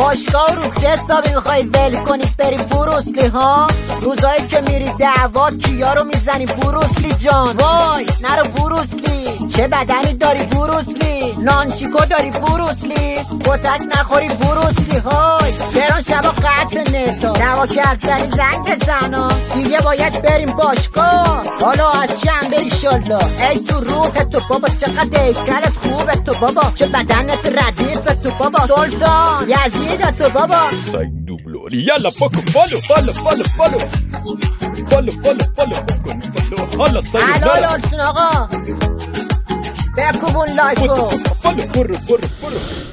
باشگاه رو چه حسابی میخوای ول کنی بری بروسلی ها؟ روزایی که میری دعوات کیا رو میزنی بروسلی جان؟ وای نرو بروسلی، چه بدنی داری بروسلی، لانچیکو داری بروسلی، کتک نخوری بروسلی. های چرا شبا قطع نتا دعوا کردنی زنگ بزنا دیگه باید بریم باشگاه. حالا از شنبه ایشالله. ای تو روح تو بابا، چقدر هیکلت خوبه تو بابا، چه بدنت ردیف تو بابا، سلطان یزید تو بابا. سای دوبلوری یالا پاکو فالو فالو فالو فالو فالو فالو فالو بکن فالو. حالا سای حلال آقا بکوبون لایکو فالو برو برو برو.